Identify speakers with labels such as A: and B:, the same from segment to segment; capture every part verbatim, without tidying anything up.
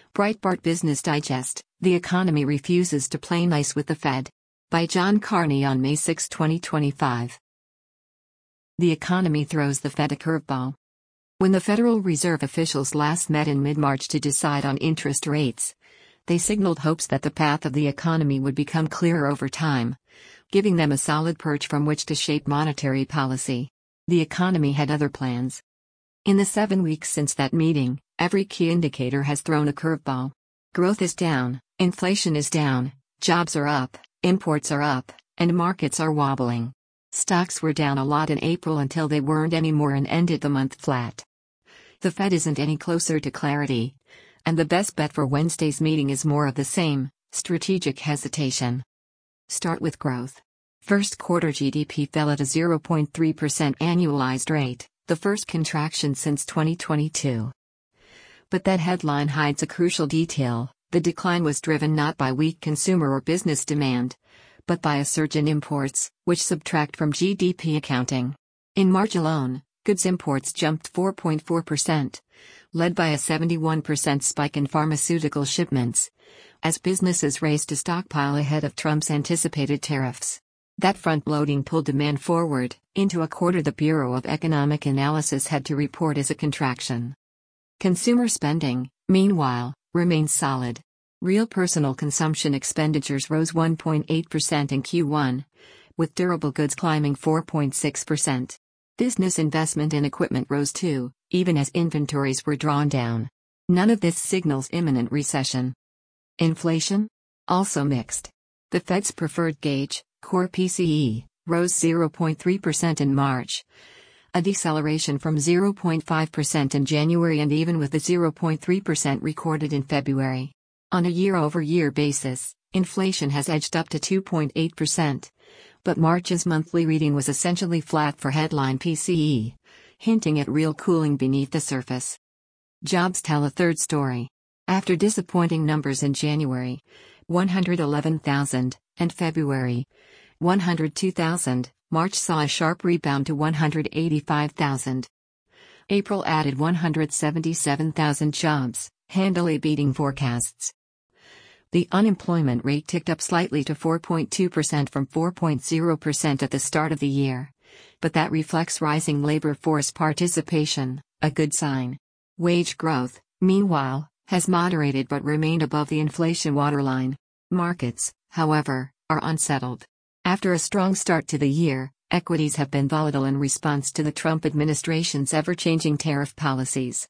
A: Breitbart Business Digest: The Economy Refuses to Play Nice with the Fed. By John Carney on May sixth, twenty twenty-five. The economy throws the Fed a curveball. When the Federal Reserve officials last met in mid-March to decide on interest rates, they signaled hopes that the path of the economy would become clearer over time, giving them a solid perch from which to shape monetary policy. The economy had other plans. In the seven weeks since that meeting, every key indicator has thrown a curveball. Growth is down, inflation is down, jobs are up, imports are up, and markets are wobbling. Stocks were down a lot in April until they weren't anymore and ended the month flat. The Fed isn't any closer to clarity, and the best bet for Wednesday's meeting is more of the same: strategic hesitation. Start with growth. First quarter G D P fell at a zero point three percent annualized rate, the first contraction since twenty twenty-two. But that headline hides a crucial detail: the decline was driven not by weak consumer or business demand, but by a surge in imports, which subtract from G D P accounting. In March alone, goods imports jumped four point four percent, led by a seventy-one percent spike in pharmaceutical shipments, as businesses raced to stockpile ahead of Trump's anticipated tariffs. That front-loading pulled demand forward, into a quarter the Bureau of Economic Analysis had to report as a contraction. Consumer spending, meanwhile, remains solid. Real personal consumption expenditures rose one point eight percent in Q one, with durable goods climbing four point six percent. Business investment in equipment rose too, even as inventories were drawn down. None of this signals imminent recession. Inflation? Also mixed. The Fed's preferred gauge, core P C E, rose zero point three percent in March, a deceleration from zero point five percent in January and even with the zero point three percent recorded in February. On a year-over-year basis, inflation has edged up to two point eight percent, but March's monthly reading was essentially flat for headline P C E, hinting at real cooling beneath the surface. Jobs tell a third story. After disappointing numbers in January, one hundred eleven thousand, and February, one hundred two thousand, March saw a sharp rebound to one hundred eighty-five thousand. April added one hundred seventy-seven thousand jobs, handily beating forecasts. The unemployment rate ticked up slightly to four point two percent from four point zero percent at the start of the year, but that reflects rising labor force participation, a good sign. Wage growth, meanwhile, has moderated but remained above the inflation waterline. Markets, however, are unsettled. After a strong start to the year, equities have been volatile in response to the Trump administration's ever-changing tariff policies.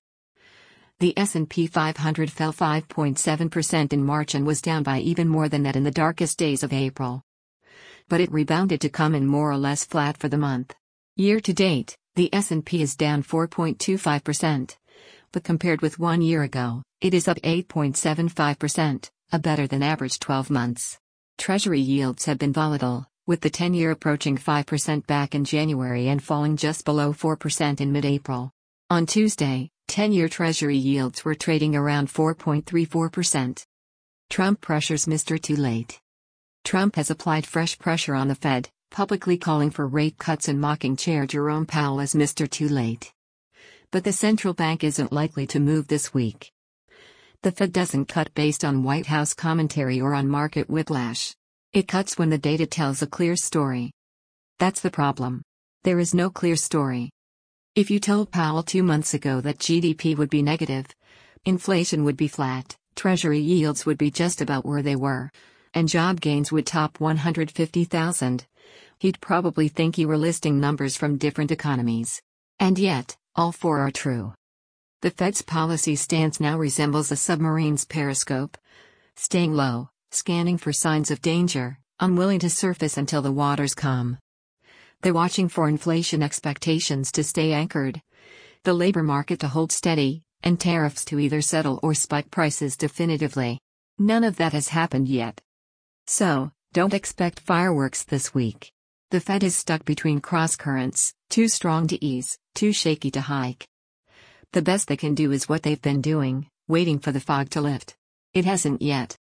A: The S and P five hundred fell five point seven percent in March and was down by even more than that in the darkest days of April. But it rebounded to come in more or less flat for the month. Year to date, the S and P is down four point two five percent, but compared with one year ago, it is up eight point seven five percent, a better than average twelve months. Treasury yields have been volatile, with the ten-year approaching five percent back in January and falling just below four percent in mid-April. On Tuesday, ten-year Treasury yields were trading around four point three four percent. Trump pressures Mister Too Late. Trump has applied fresh pressure on the Fed, publicly calling for rate cuts and mocking Chair Jerome Powell as Mister Too Late. But the central bank isn't likely to move this week. The Fed doesn't cut based on White House commentary or on market whiplash. It cuts when the data tells a clear story. That's the problem. There is no clear story. If you told Powell two months ago that G D P would be negative, inflation would be flat, Treasury yields would be just about where they were, and job gains would top one hundred fifty thousand, he'd probably think you were listing numbers from different economies. And yet, all four are true. The Fed's policy stance now resembles a submarine's periscope, staying low, scanning for signs of danger, unwilling to surface until the waters calm. They're watching for inflation expectations to stay anchored, the labor market to hold steady, and tariffs to either settle or spike prices definitively. None of that has happened yet. So, don't expect fireworks this week. The Fed is stuck between cross-currents, too strong to ease, too shaky to hike. The best they can do is what they've been doing, waiting for the fog to lift. It hasn't yet.